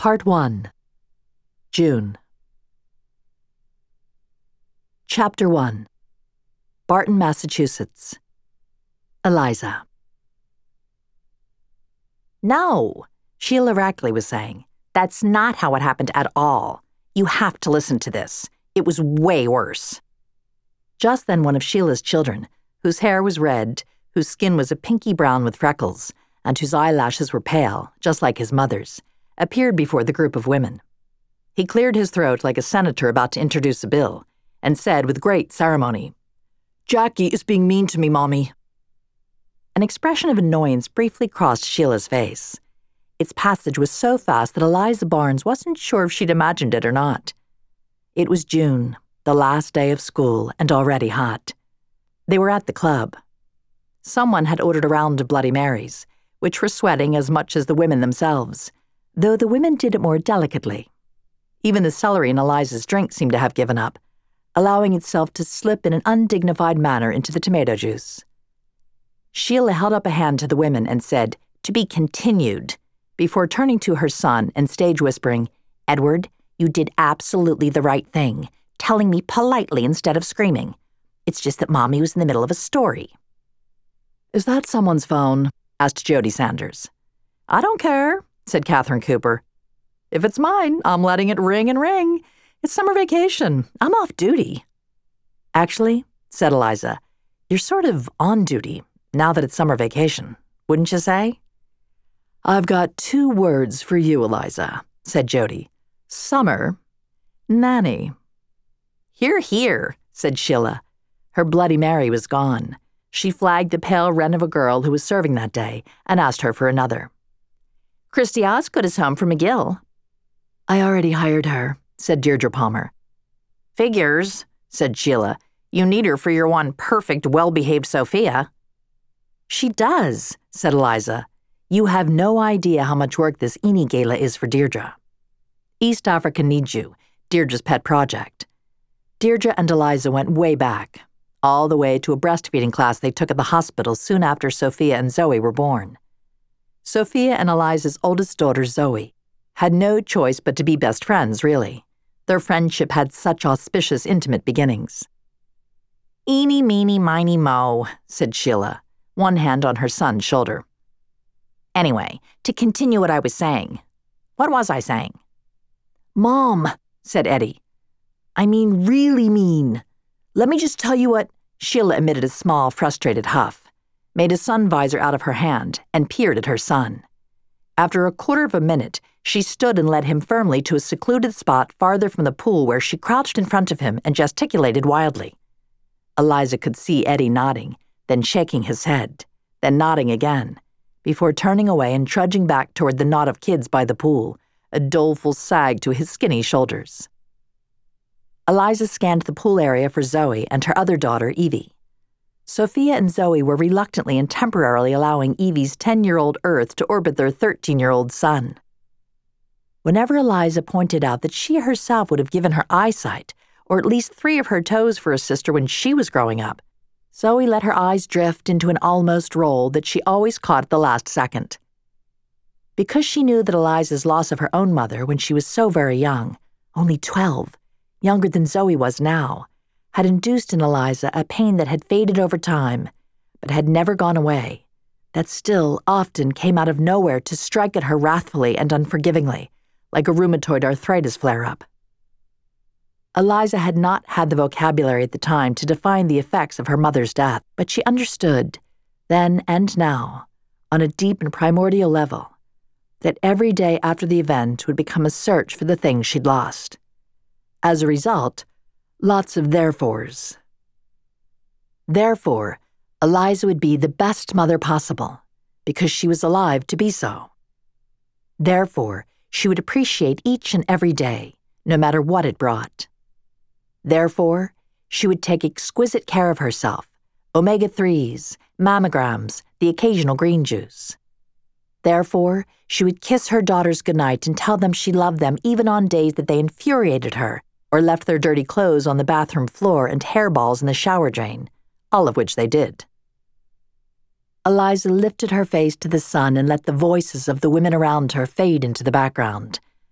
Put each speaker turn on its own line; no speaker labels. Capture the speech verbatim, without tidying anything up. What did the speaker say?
Part one. June. Chapter one. Barton, Massachusetts. Eliza.
No, Sheila Rackley was saying. That's not how it happened at all. You have to listen to this. It was way worse.
Just then one of Sheila's children, whose hair was red, whose skin was a pinky brown with freckles, and whose eyelashes were pale, just like his mother's, appeared before the group of women. He cleared his throat like a senator about to introduce a bill, and said with great ceremony, "Jackie is being mean to me, Mommy." An expression of annoyance briefly crossed Sheila's face. Its passage was so fast that Eliza Barnes wasn't sure if she'd imagined it or not. It was June, the last day of school, and already hot. They were at the club. Someone had ordered a round of Bloody Marys, which were sweating as much as the women themselves, though the women did it more delicately. Even the celery in Eliza's drink seemed to have given up, allowing itself to slip in an undignified manner into the tomato juice. Sheila held up a hand to the women and said, "To be continued," before turning to her son and stage whispering, "Edward, you did absolutely the right thing, telling me politely instead of screaming. It's just that Mommy was in the middle of a story." "Is that someone's phone?" asked Jody Sanders.
"I don't care," said Catherine Cooper. "If it's mine, I'm letting it ring and ring. It's summer vacation. I'm off duty."
"Actually," said Eliza, "you're sort of on duty, now that it's summer vacation, wouldn't you say?" "I've got two words for you, Eliza," said Jody. "Summer, nanny."
"Hear, hear," said Sheila.
Her Bloody Mary was gone. She flagged the pale wren of a girl who was serving that day and asked her for another.
"Christy Osgood is home from McGill."
"I already hired her," said Deirdre Palmer.
"Figures," said Sheila. "You need her for your one perfect, well-behaved Sophia."
"She does," said Eliza. "You have no idea how much work this Eni Gala is for Deirdre. East Africa needs you, Deirdre's pet project." Deirdre and Eliza went way back, all the way to a breastfeeding class they took at the hospital soon after Sophia and Zoe were born. Sophia and Eliza's oldest daughter, Zoe, had no choice but to be best friends, really. Their friendship had such auspicious, intimate beginnings.
"Eeny, meeny, miny, mo," said Sheila, one hand on her son's shoulder. "Anyway, to continue what I was saying. What was I saying?"
"Mom," said Eddie. "I mean really mean. Let me just tell you what—" Sheila emitted a small, frustrated huff, made a sun visor out of her hand, and peered at her son. After a quarter of a minute, she stood and led him firmly to a secluded spot farther from the pool where she crouched in front of him and gesticulated wildly. Eliza could see Eddie nodding, then shaking his head, then nodding again, before turning away and trudging back toward the knot of kids by the pool, a doleful sag to his skinny shoulders. Eliza scanned the pool area for Zoe and her other daughter, Evie. Sophia and Zoe were reluctantly and temporarily allowing Evie's ten-year-old Earth to orbit their thirteen-year-old son. Whenever Eliza pointed out that she herself would have given her eyesight, or at least three of her toes for a sister when she was growing up, Zoe let her eyes drift into an almost roll that she always caught at the last second. Because she knew that Eliza's loss of her own mother when she was so very young, only twelve, younger than Zoe was now, had induced in Eliza a pain that had faded over time, but had never gone away, that still often came out of nowhere to strike at her wrathfully and unforgivingly, like a rheumatoid arthritis flare-up. Eliza had not had the vocabulary at the time to define the effects of her mother's death, but she understood, then and now, on a deep and primordial level, that every day after the event would become a search for the things she'd lost. As a result, lots of therefores. Therefore, Eliza would be the best mother possible, because she was alive to be so. Therefore, she would appreciate each and every day, no matter what it brought. Therefore, she would take exquisite care of herself, omega threes, mammograms, the occasional green juice. Therefore, she would kiss her daughters goodnight and tell them she loved them even on days that they infuriated her or left their dirty clothes on the bathroom floor and hairballs in the shower drain, all of which they did. Eliza lifted her face to the sun and let the voices of the women around her fade into the background,